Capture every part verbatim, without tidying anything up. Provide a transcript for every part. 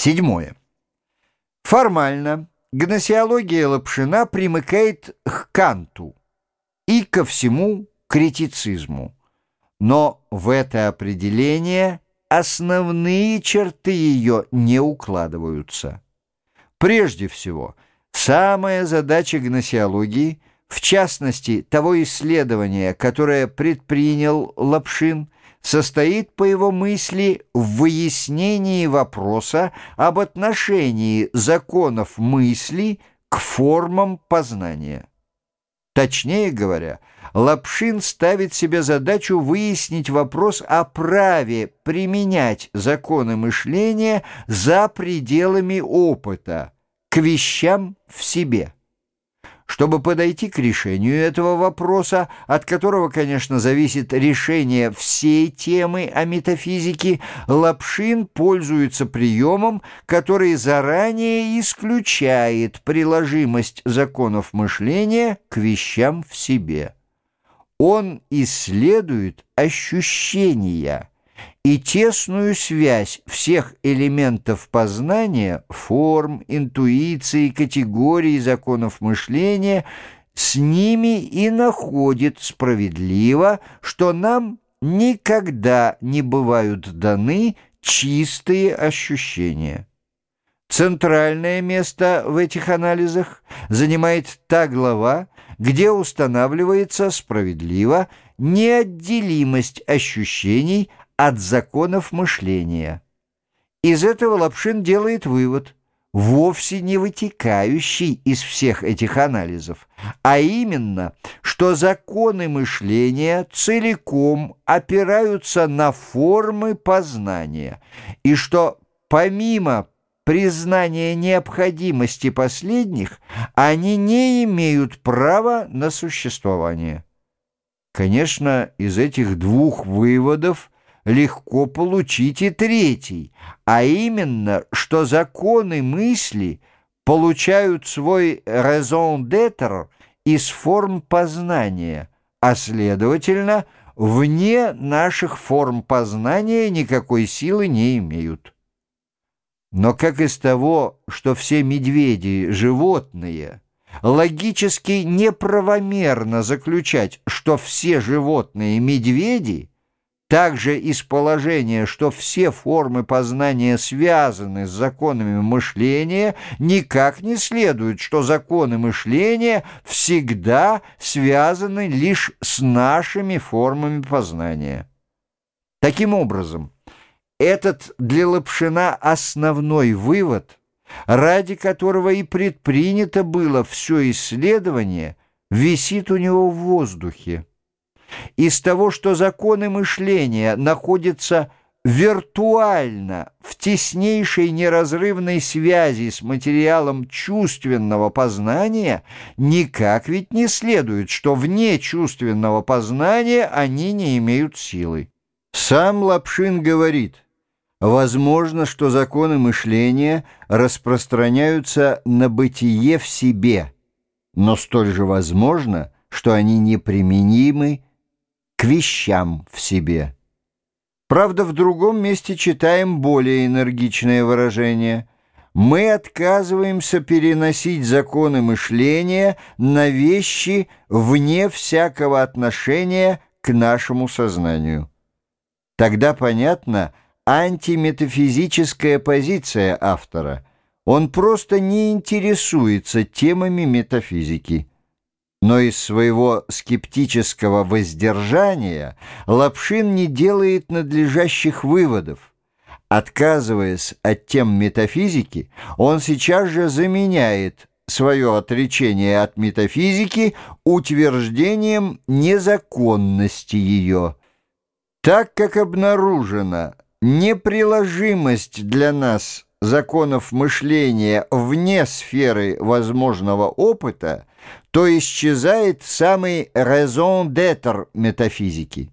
Седьмое. Формально гносеология Лапшина примыкает к Канту и ко всему критицизму, но в это определение основные черты ее не укладываются. Прежде всего, самая задача гносеологии, в частности того исследования, которое предпринял Лапшин, состоит, по его мысли, в выяснении вопроса об отношении законов мысли к формам познания. Точнее говоря, Лапшин ставит себе задачу выяснить вопрос о праве применять законы мышления за пределами опыта, к вещам в себе. Чтобы подойти к решению этого вопроса, от которого, конечно, зависит решение всей темы о метафизике, Лапшин пользуется приемом, который заранее исключает приложимость законов мышления к вещам в себе. Он исследует ощущения и тесную связь всех элементов познания, форм, интуиции, категорий законов мышления, с ними и находит справедливо, что нам никогда не бывают даны чистые ощущения. Центральное место в этих анализах занимает та глава, где устанавливается справедливо неотделимость ощущений от законов мышления. Из этого Лапшин делает вывод, вовсе не вытекающий из всех этих анализов, а именно, что законы мышления целиком опираются на формы познания, и что помимо признания необходимости последних, они не имеют права на существование. Конечно, из этих двух выводов легко получить и третий, а именно, что законы мысли получают свой raison d'être из форм познания, а, следовательно, вне наших форм познания никакой силы не имеют. Но как из того, что все медведи – животные, логически неправомерно заключать, что все животные – медведи, также из положения, что все формы познания связаны с законами мышления, никак не следует, что законы мышления всегда связаны лишь с нашими формами познания. Таким образом, этот для Лапшина основной вывод, ради которого и предпринято было все исследование, висит у него в воздухе. Из того, что законы мышления находятся виртуально в теснейшей неразрывной связи с материалом чувственного познания, никак ведь не следует, что вне чувственного познания они не имеют силы. Сам Лапшин говорит: возможно, что законы мышления распространяются на бытие в себе, но столь же возможно, что они неприменимы к вещам в себе. Правда, в другом месте читаем более энергичное выражение: мы отказываемся переносить законы мышления на вещи вне всякого отношения к нашему сознанию. Тогда понятно антиметафизическая позиция автора. Он просто не интересуется темами метафизики. Но из своего скептического воздержания Лапшин не делает надлежащих выводов. Отказываясь от тем метафизики, он сейчас же заменяет свое отречение от метафизики утверждением незаконности ее. Так как обнаружена неприложимость для нас законов мышления вне сферы возможного опыта, то исчезает самый raison d'être метафизики.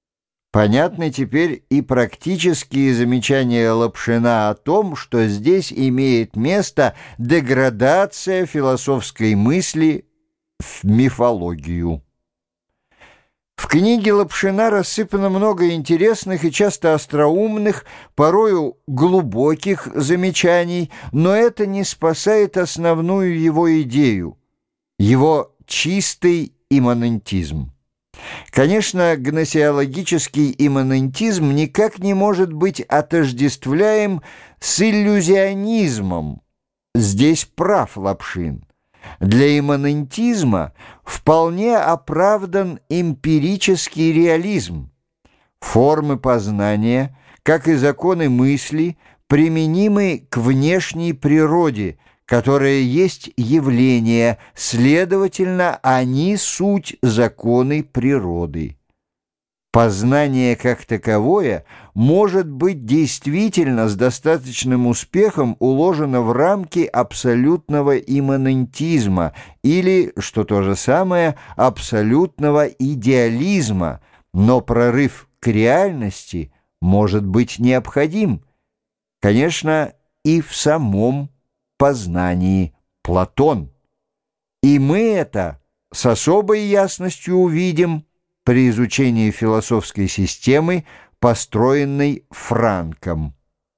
Понятны теперь и практические замечания Лапшина о том, что здесь имеет место деградация философской мысли в мифологию. В книге Лапшина рассыпано много интересных и часто остроумных, порою глубоких замечаний, но это не спасает основную его идею, его чистый имманентизм. Конечно, гносеологический имманентизм никак не может быть отождествляем с иллюзионизмом. Здесь прав Лапшин. Для имманентизма вполне оправдан эмпирический реализм. Формы познания, как и законы мысли, применимы к внешней природе, которая есть явление, следовательно, они суть законы природы. Познание как таковое может быть действительно с достаточным успехом уложено в рамки абсолютного имманентизма или, что то же самое, абсолютного идеализма, но прорыв к реальности может быть необходим, конечно, и в самом познании Платон. И мы это с особой ясностью увидим при изучении философской системы, построенной Франком.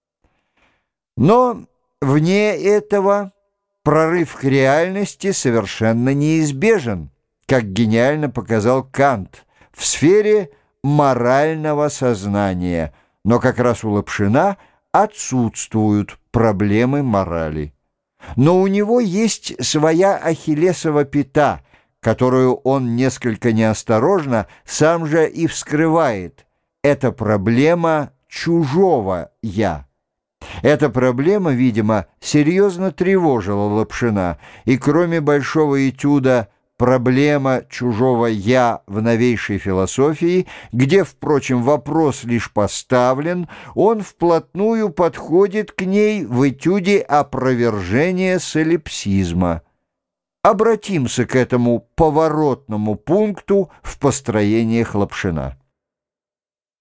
Но вне этого прорыв к реальности совершенно неизбежен, как гениально показал Кант, в сфере морального сознания, но как раз у Лапшина отсутствуют проблемы морали. Но у него есть своя ахиллесова пята, которую он несколько неосторожно сам же и вскрывает. Это проблема чужого «я». Эта проблема, видимо, серьезно тревожила Лапшина, и кроме большого этюда «Проблема чужого «я» в новейшей философии», где, впрочем, вопрос лишь поставлен, он вплотную подходит к ней в этюде «Опровержение солипсизма». Обратимся к этому поворотному пункту в построениях Лапшина.